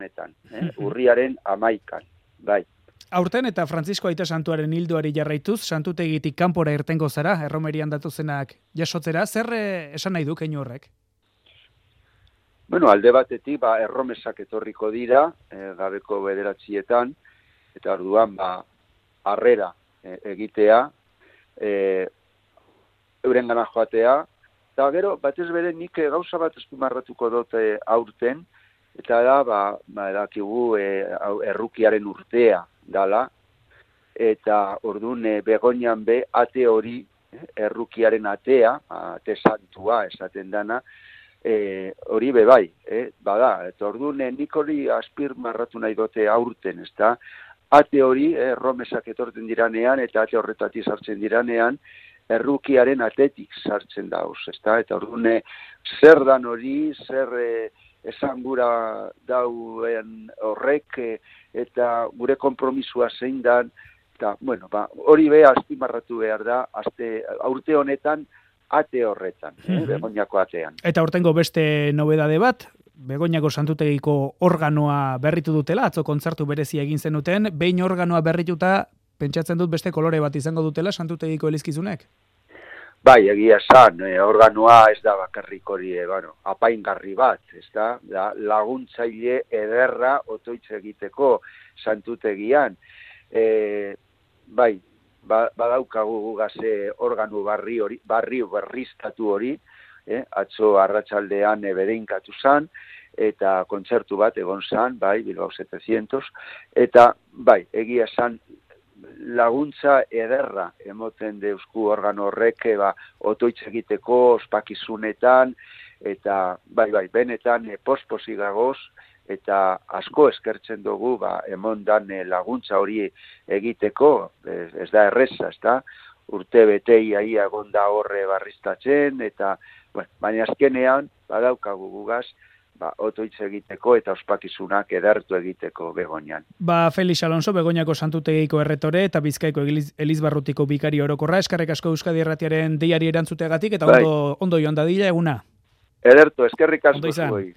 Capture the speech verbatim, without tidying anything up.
honetan, eh? urriaren amaikan, bai. Aurten eta Frantzisko Aita Santuaren hildoari jarraituz, santutegitik kanpora irtengo zara, erromerian datuzenak jasotzera, zer esan nahi du keinu horrek? Bueno, alde batetik, ba, erromesak etorriko dira, eh, gabeko bederatzietan, eta orduan, ba, harrera eh, egitea, eh, euren gana joatea, eta gero, batez bere nik gauza bat azpimarratuko dute aurten, eta da, ba, ba edakigu eh, errukiaren urtea dala, eta orduan eh, Begoñan be ate hori, eh, errukiaren atea, ate santua esaten dana, E, hori bebai, eh, bada, eta orduan nik hori azpimarratu nahi dote aurten, ez da, ate hori, eh, romesak etorten diranean, eta ate horretatik sartzen diranean, errukiaren atetik sartzen dauz, ez da, eta orduan eh, zer dan hori, zer eh, esan gura dauen horrek, eh, eta gure konpromisua zein dan, eta, bueno, ba, hori be azpimarratu behar da, azte, aurte honetan, ate horretan, eh, Begoñako atean. Eta hortengo beste nobedade bat, Begoñako santutegiko organoa berritu dutela, atzo kontzertu berezia egin zenuten, behin organoa berrituta, pentsatzen dut beste kolore bat izango dutela santutegiko elizkizunek? Bai, egia esan, eh, organoa ez da bakarrik hori, eh, bueno, apaingarri bat, ez da, da laguntzaile ederra otoitz egiteko santutegian. Eh, bai, Ba, badaukagu gugase organu barri hori, barri berriztatu hori, eh, atzo arratsaldean e, bedeinkatu zan, eta kontzertu bat egon zan, bai, Bilbao setecientos, eta bai, egia zan laguntza ederra emoten deusku organo horrek, ba, otoitz egiteko, ospakizunetan, eta bai, bai, benetan e, posposi gagoz, eta asko eskertzen dugu, ba, emondan e, laguntza hori egiteko, ez, ez da erreza, ez da, urte betei aia gonda horre barriztatzen, eta, bueno, baina azkenean, badaukagu gugaz, ba, otoitz egiteko eta ospakizunak edertu egiteko Begoñan. Ba, Felix Alonso, Begoñako santutegiko erretore eta Bizkaiko Elizbarrutiko bikari orokorra, eskerrik asko Euskadi Irratiaren deiari erantzuteagatik, eta ondo, bai. ondo joan dadila eguna. Edertu, eskerrik asko zuei.